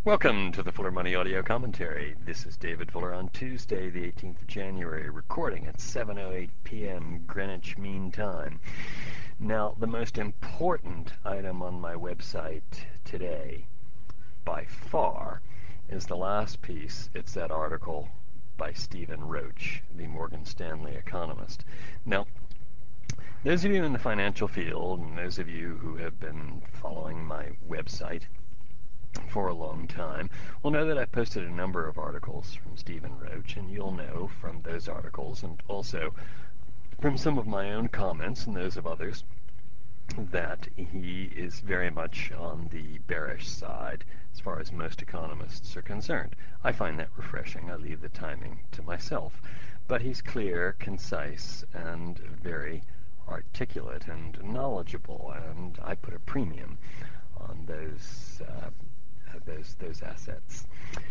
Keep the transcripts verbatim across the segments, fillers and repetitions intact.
Welcome to the Fuller Money Audio Commentary. This is David Fuller on Tuesday, the eighteenth of January, recording at seven oh eight p m Greenwich Mean Time. Now, the most important item on my website today, by far, is the last piece. It's that article by Stephen Roach, the Morgan Stanley economist. Now, those of you in the financial field, and those of you who have been following my website for a long time will know that I've posted a number of articles from Stephen Roach, and you'll know from those articles and also from some of my own comments and those of others that he is very much on the bearish side as far as most economists are concerned. I find that refreshing. I leave the timing to myself. But he's clear, concise, and very articulate and knowledgeable, and I put a premium on those uh, those those assets.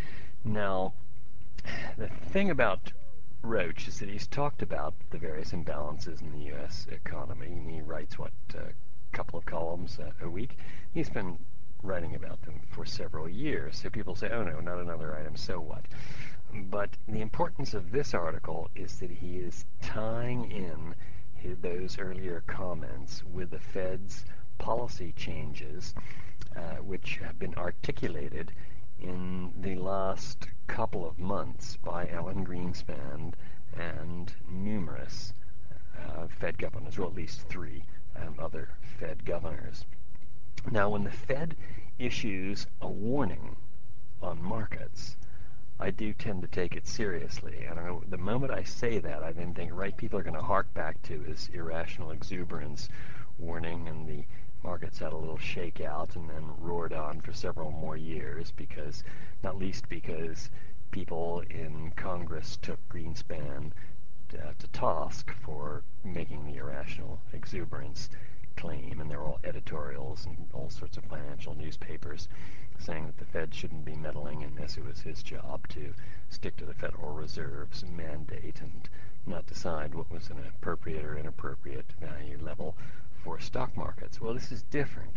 Now, the thing about Roach is that he's talked about the various imbalances in the U S economy, and he writes, what, a couple of columns a, a week? He's been writing about them for several years, so people say, oh no, not another item, so what? But the importance of this article is that he is tying in his, those earlier comments with the Fed's policy changes, Uh, which have been articulated in the last couple of months by Alan Greenspan and numerous uh, Fed governors, or at least three um, other Fed governors. Now, when the Fed issues a warning on markets, I do tend to take it seriously. And I, the moment I say that, I then think, right, people are going to hark back to his irrational exuberance warning, and the markets had a little shakeout and then roared on for several more years, because, not least because people in Congress took Greenspan uh, to task for making the irrational exuberance claim, and there were all editorials and all sorts of financial newspapers saying that the Fed shouldn't be meddling in this. It was his job to stick to the Federal Reserve's mandate and not decide what was an appropriate or inappropriate value level for stock markets. Well, this is different.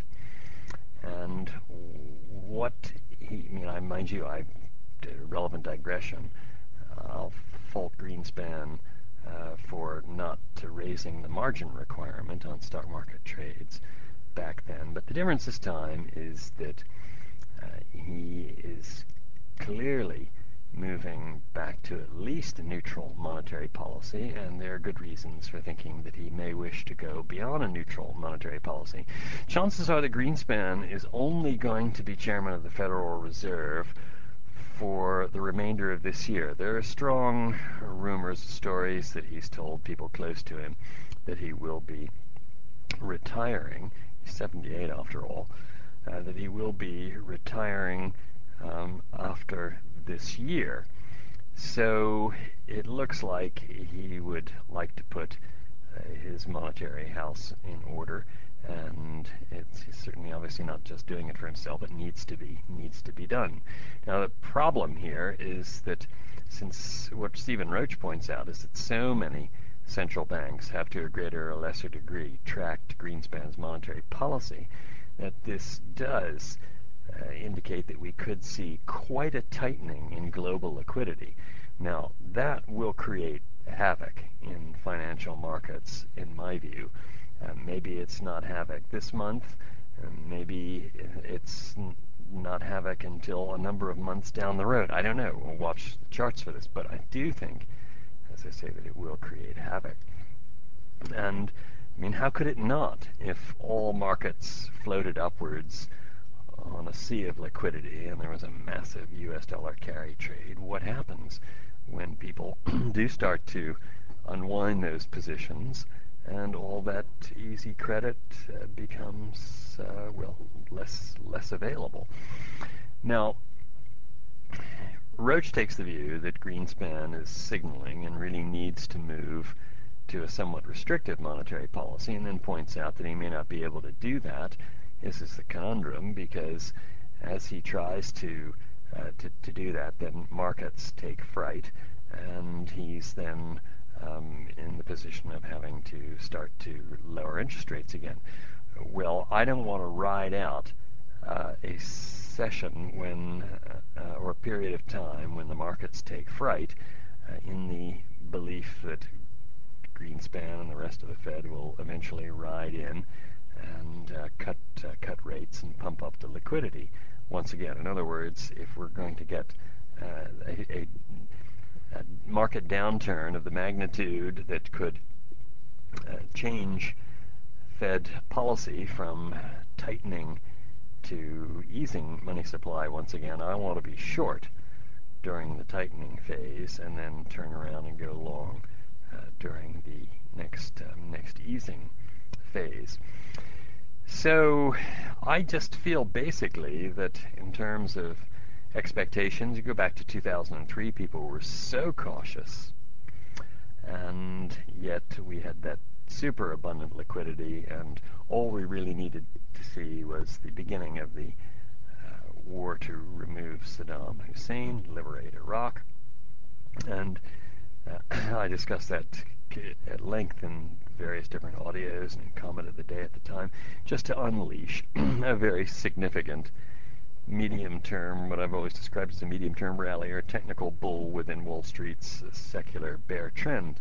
And what he, I mean, I mind you, I did a relevant digression. Uh, I'll fault Greenspan uh, for not raising the margin requirement on stock market trades back then. But the difference this time is that uh, he is clearly moving back to at least a neutral monetary policy, and there are good reasons for thinking that he may wish to go beyond a neutral monetary policy. Chances are that Greenspan is only going to be chairman of the Federal Reserve for the remainder of this year. There are strong rumors, stories that he's told people close to him that he will be retiring. He's seventy-eight after all. Uh, that he will be retiring um, after this year. So it looks like he would like to put uh, his monetary house in order, and it's he's certainly obviously not just doing it for himself. It needs to be needs to be done. Now, the problem here is that, since what Stephen Roach points out is that so many central banks have, to a greater or lesser degree, tracked Greenspan's monetary policy, that this does Uh, indicate that we could see quite a tightening in global liquidity. Now, that will create havoc in financial markets, in my view. Uh, maybe it's not havoc this month, and maybe it's n- not havoc until a number of months down the road. I don't know. We'll watch the charts for this, but I do think, as I say, that it will create havoc. And, I mean, how could it not if all markets floated upwards on a sea of liquidity and there was a massive U S dollar carry trade? What happens when people do start to unwind those positions and all that easy credit uh, becomes, uh, well, less less available? Now, Roach takes the view that Greenspan is signaling and really needs to move to a somewhat restrictive monetary policy, and then points out that he may not be able to do that. This is the conundrum, because as he tries to, uh, to to do that, then markets take fright, and he's then um, in the position of having to start to lower interest rates again. Well, I don't want to ride out uh, a session when, uh, uh, or a period of time when the markets take fright uh, in the belief that Greenspan and the rest of the Fed will eventually ride in and uh, cut uh, cut rates and pump up the liquidity once again. In other words, if we're going to get uh, a, a, a market downturn of the magnitude that could uh, change Fed policy from tightening to easing money supply once again, I want to be short during the tightening phase and then turn around and go long uh, during the next um, next easing phase. So I just feel basically that in terms of expectations, you go back to two thousand three, people were so cautious, and yet we had that super abundant liquidity, and all we really needed to see was the beginning of the uh, war to remove Saddam Hussein, liberate Iraq, and uh, I discussed that at length in various different audios and comment of the day at the time, just to unleash a very significant medium-term, what I've always described as a medium-term rally or technical bull within Wall Street's secular bear trend.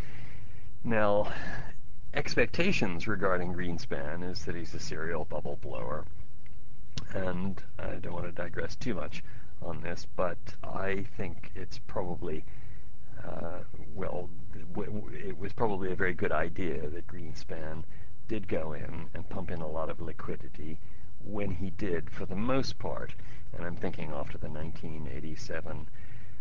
Now, expectations regarding Greenspan is that he's a serial bubble blower, and I don't want to digress too much on this, but I think it's probably Uh, well, it was probably a very good idea that Greenspan did go in and pump in a lot of liquidity when he did, for the most part. And I'm thinking after the nineteen eighty-seven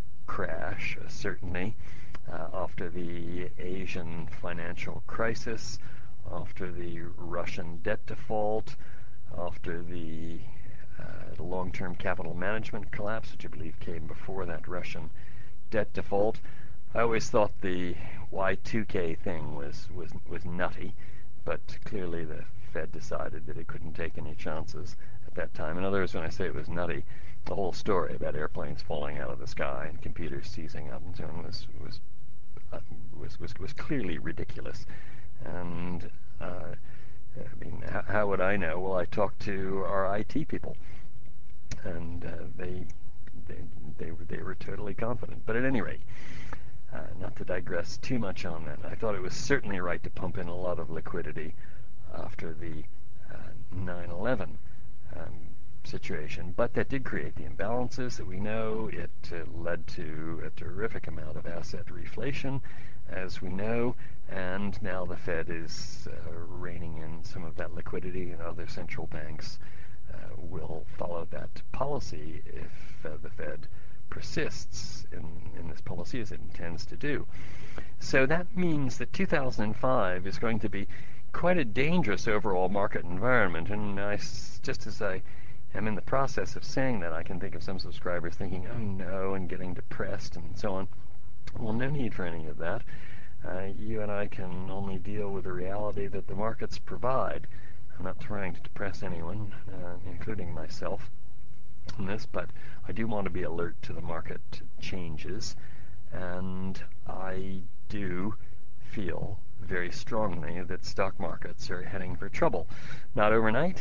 crash, uh, certainly, uh, after the Asian financial crisis, after the Russian debt default, after the, uh, the long-term capital management collapse, which I believe came before that Russian debt default. I always thought the Y two K thing was, was, was nutty, but clearly the Fed decided that it couldn't take any chances at that time. In other words, when I say it was nutty, the whole story about airplanes falling out of the sky and computers seizing up and so on was was uh, was, was was clearly ridiculous. And uh, I mean, how, how would I know? Well, I talked to our I T people, and uh, they, they they were they were totally confident. But at any rate, Uh, not to digress too much on that, I thought it was certainly right to pump in a lot of liquidity after the uh, nine eleven um, situation, but that did create the imbalances that we know. It uh, led to a terrific amount of asset reflation, as we know, and now the Fed is uh, reining in some of that liquidity, and other central banks uh, will follow that policy if uh, the Fed persists in, in this policy as it intends to do. So that means that two thousand five is going to be quite a dangerous overall market environment. And I, just as I am in the process of saying that, I can think of some subscribers thinking, oh no, and getting depressed and so on. Well, no need for any of that. Uh, you and I can only deal with the reality that the markets provide. I'm not trying to depress anyone, uh, including myself, in this, but I do want to be alert to the market changes, and I do feel very strongly that stock markets are heading for trouble. Not overnight.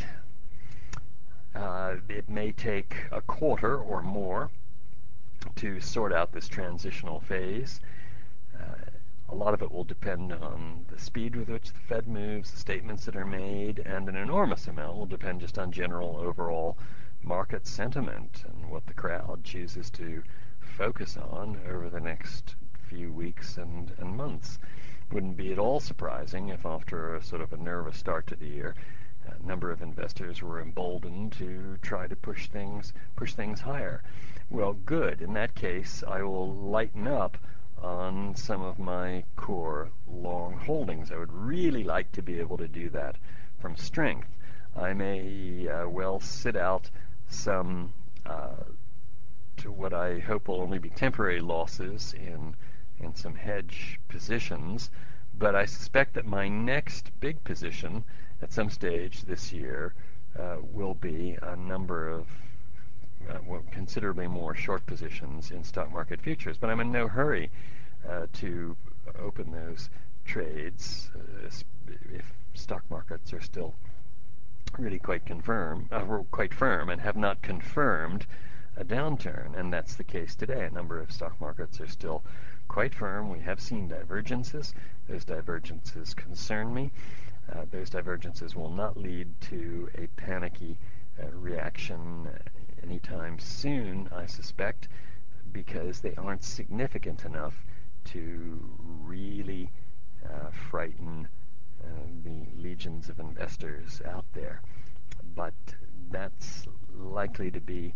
Uh, it may take a quarter or more to sort out this transitional phase. Uh, a lot of it will depend on the speed with which the Fed moves, the statements that are made, and an enormous amount will depend just on general overall market sentiment and what the crowd chooses to focus on over the next few weeks and, and months. Wouldn't be at all surprising if after a sort of a nervous start to the year, a number of investors were emboldened to try to push things push things higher. Well, good. In that case, I will lighten up on some of my core long holdings. I would really like to be able to do that from strength. I may uh, well sit out some uh, to what I hope will only be temporary losses in in some hedge positions, but I suspect that my next big position at some stage this year uh, will be a number of uh, well, considerably more short positions in stock market futures. But I'm in no hurry uh, to open those trades uh, if stock markets are still really quite confirm, uh, quite firm, and have not confirmed a downturn, and that's the case today. A number of stock markets are still quite firm. We have seen divergences. Those divergences concern me. Uh, those divergences will not lead to a panicky uh, reaction anytime soon, I suspect, because they aren't significant enough to really uh, frighten uh, the legions of investors out there. But that's likely to be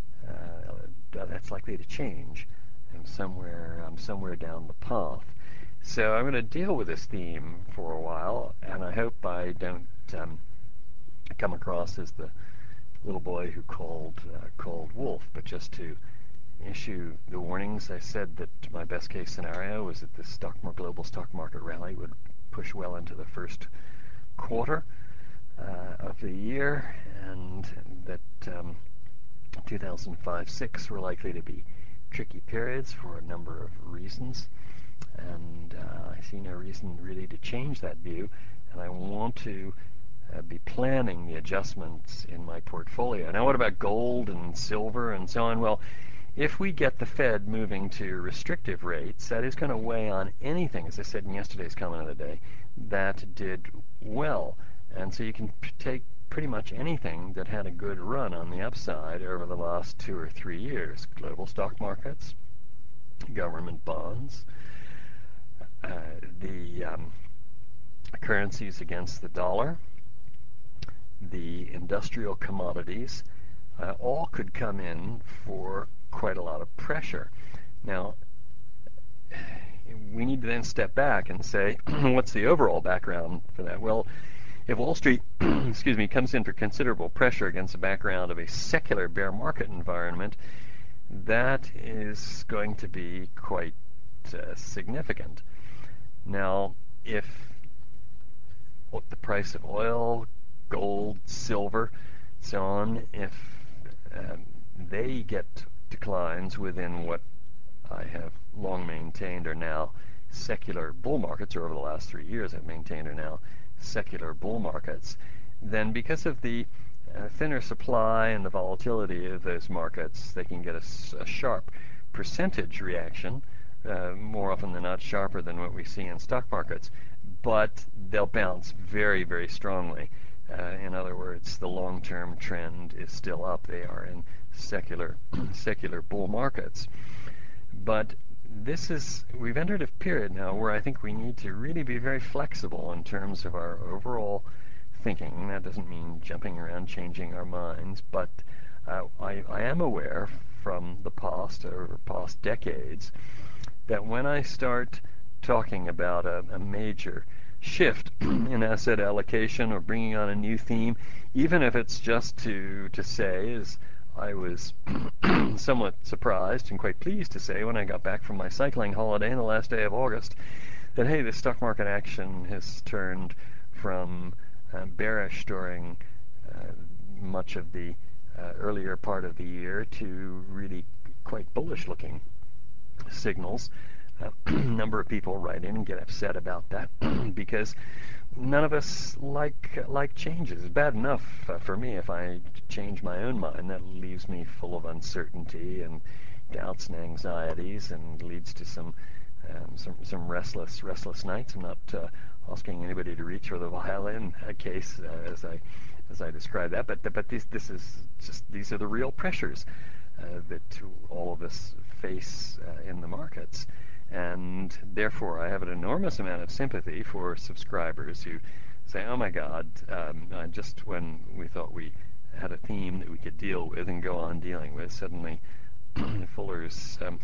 uh, that's likely to change. I'm somewhere I'm somewhere down the path. So I'm going to deal with this theme for a while, and I hope I don't um, come across as the little boy who called uh, called wolf. But just to issue the warnings, I said that my best case scenario was that the stock market, global stock market rally would push well into the first quarter uh, of the year, and that um, two thousand five six were likely to be tricky periods for a number of reasons, and uh, I see no reason really to change that view, and I want to uh, be planning the adjustments in my portfolio. Now, what about gold and silver and so on? Well, if we get the Fed moving to restrictive rates, that is going to weigh on anything, as I said in yesterday's comment of the day, that did well. And so you can p- take pretty much anything that had a good run on the upside over the last two or three years. Global stock markets, government bonds, uh, the um, currencies against the dollar, the industrial commodities, uh, all could come in for quite a lot of pressure. Now, we need to then step back and say, what's the overall background for that? Well, if Wall Street, excuse me, comes in for considerable pressure against a background of a secular bear market environment, that is going to be quite uh, significant. Now, if what the price of oil, gold, silver, so on, if um, they get declines within what I have long maintained are now secular bull markets, or over the last three years I've maintained are now secular bull markets, then because of the uh, thinner supply and the volatility of those markets, they can get a, a sharp percentage reaction, uh, more often than not sharper than what we see in stock markets, but they'll bounce very, very strongly. Uh, in other words, the long-term trend is still up. They are in secular secular bull markets. But this is, we've entered a period now where I think we need to really be very flexible in terms of our overall thinking. That doesn't mean jumping around, changing our minds, but uh, I, I am aware from the past, or past decades, that when I start talking about a, a major shift in asset allocation or bringing on a new theme, even if it's just to, to say, as I was somewhat surprised and quite pleased to say when I got back from my cycling holiday on the last day of August, that, hey, the stock market action has turned from uh, bearish during uh, much of the uh, earlier part of the year to really quite bullish looking signals. A number of people write in and get upset about that because none of us like like changes. It's bad enough uh, for me if I change my own mind. That leaves me full of uncertainty and doubts and anxieties, and leads to some um, some some restless restless nights. I'm not uh, asking anybody to reach for the violin uh, case uh, as I as I describe that, but but this this is just these are the real pressures uh, that all of us face uh, in the markets. And therefore, I have an enormous amount of sympathy for subscribers who say, oh my God, um, uh, just when we thought we had a theme that we could deal with and go on dealing with, suddenly Fuller's um,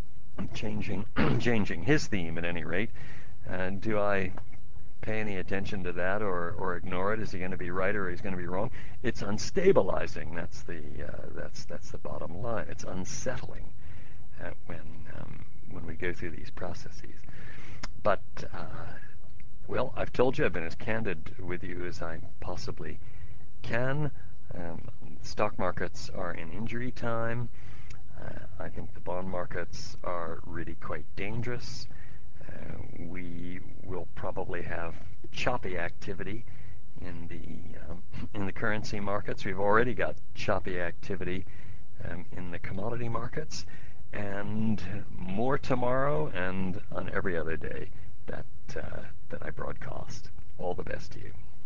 changing changing his theme at any rate. And do I pay any attention to that, or, or ignore it? Is he going to be right or is he going to be wrong? It's unstabilizing. That's the uh, that's that's the bottom line. It's unsettling uh, when um, when we go through these processes. But uh, well, I've told you I've been as candid with you as I possibly can. Um, stock markets are in injury time. Uh, I think the bond markets are really quite dangerous. Uh, we will probably have choppy activity in the um, in the currency markets. We've already got choppy activity um, in the commodity markets, and more tomorrow and on every other day that uh, that I broadcast. All the best to you.